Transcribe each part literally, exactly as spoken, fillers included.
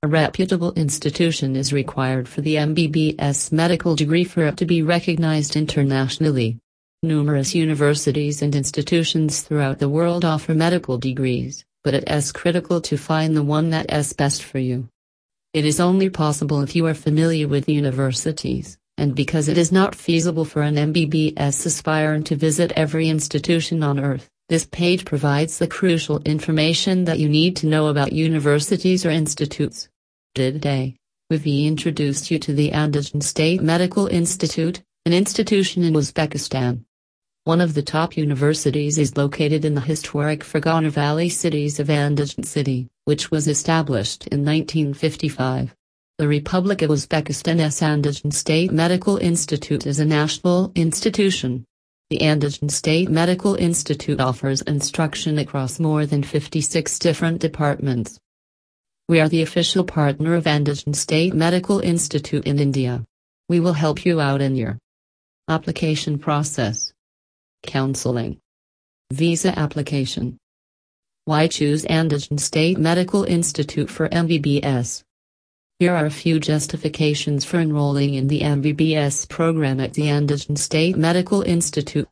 A reputable institution is required for the M B B S medical degree for it to be recognized internationally. Numerous universities and institutions throughout the world offer medical degrees, but it is critical to find the one that is best for you. It is only possible if you are familiar with universities, and because it is not feasible for an M B B S aspirant to visit every institution on earth, this page provides the crucial information that you need to know about universities or institutes. Today, we've introduced you to the Andijan State Medical Institute, an institution in Uzbekistan. One of the top universities is located in the historic Fergana Valley cities of Andijan City, which was established in nineteen fifty-five. The Republic of Uzbekistan's Andijan State Medical Institute is a national institution. The Andijan State Medical Institute offers instruction across more than fifty-six different departments. We are the official partner of Andijan State Medical Institute in India. We will help you out in your application process. Counseling. Visa application. Why choose Andijan State Medical Institute for M B B S? Here are a few justifications for enrolling in the M B B S program at the Andijan State Medical Institute.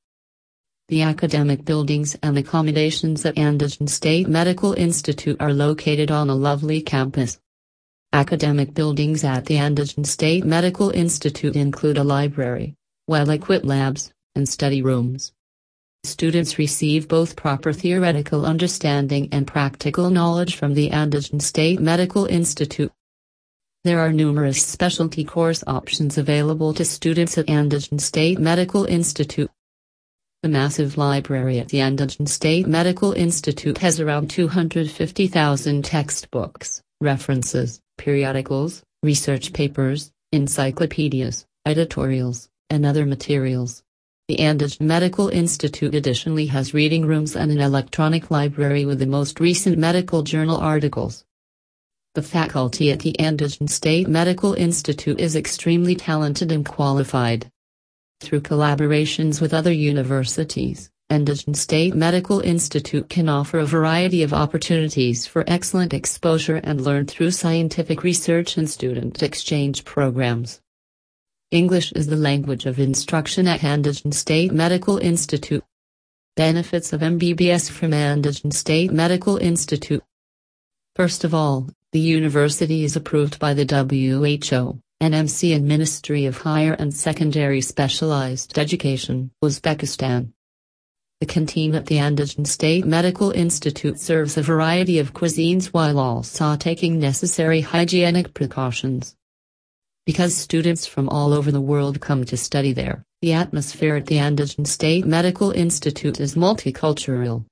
The academic buildings and accommodations at Andijan State Medical Institute are located on a lovely campus. Academic buildings at the Andijan State Medical Institute include a library, well-equipped labs, and study rooms. Students receive both proper theoretical understanding and practical knowledge from the Andijan State Medical Institute. There are numerous specialty course options available to students at Andijan State Medical Institute. The massive library at the Andijan State Medical Institute has around two hundred fifty thousand textbooks, references, periodicals, research papers, encyclopedias, editorials, and other materials. The Andijan Medical Institute additionally has reading rooms and an electronic library with the most recent medical journal articles. The faculty at the Andijan State Medical Institute is extremely talented and qualified. Through collaborations with other universities, Andijan State Medical Institute can offer a variety of opportunities for excellent exposure and learn through scientific research and student exchange programs. English is the language of instruction at Andijan State Medical Institute. Benefits of M B B S from Andijan State Medical Institute. First of all, the university is approved by the W H O, N M C and Ministry of Higher and Secondary Specialized Education, Uzbekistan. The canteen at the Andijan State Medical Institute serves a variety of cuisines while also taking necessary hygienic precautions. Because students from all over the world come to study there, the atmosphere at the Andijan State Medical Institute is multicultural.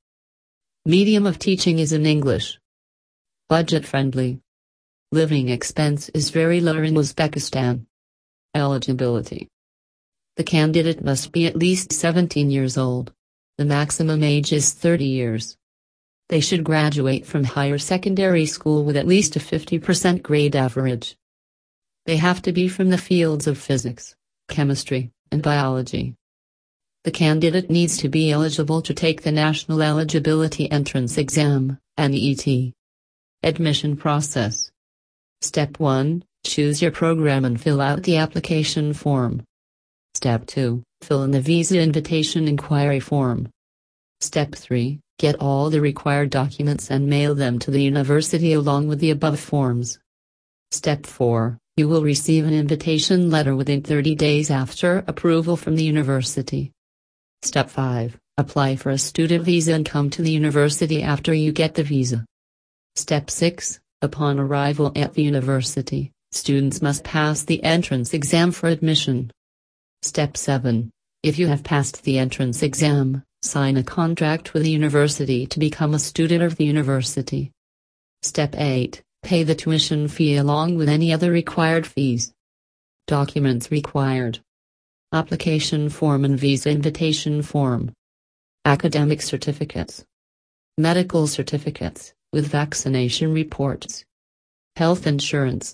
Medium of teaching is in English. Budget-friendly. Living expense is very low in Uzbekistan. Eligibility. The candidate must be at least seventeen years old. The maximum age is thirty years. They should graduate from higher secondary school with at least a fifty percent grade average. They have to be from the fields of physics, chemistry, and biology. The candidate needs to be eligible to take the National Eligibility Entrance Exam, N E T. Admission process. Step one, choose your program and fill out the application form. Step two, fill in the visa invitation inquiry form. Step three, get all the required documents and mail them to the university along with the above forms. Step four, you will receive an invitation letter within thirty days after approval from the university. Step five, apply for a student visa and come to the university after you get the visa. Step six, upon arrival at the university, students must pass the entrance exam for admission. Step seven, if you have passed the entrance exam, sign a contract with the university to become a student of the university. Step eight, pay the tuition fee along with any other required fees. Documents required. Application form and visa invitation form. Academic certificates. Medical certificates, with vaccination reports. Health insurance.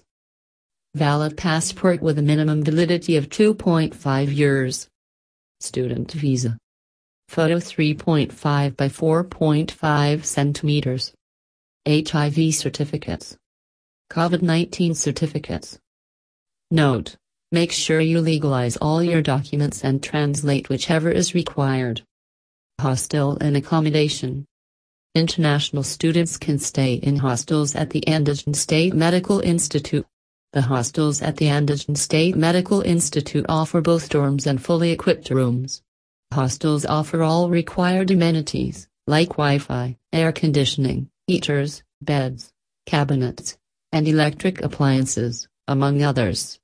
Valid passport with a minimum validity of two point five years. Student visa. Photo three point five by four point five centimeters. H I V certificates. COVID nineteen certificates. Note: make sure you legalize all your documents and translate whichever is required. Hostel and accommodation. International students can stay in hostels at the Andajan State Medical Institute. The hostels at the Andajan State Medical Institute offer both dorms and fully equipped rooms. Hostels offer all required amenities, like Wi-Fi, air conditioning, heaters, beds, cabinets, and electric appliances, among others.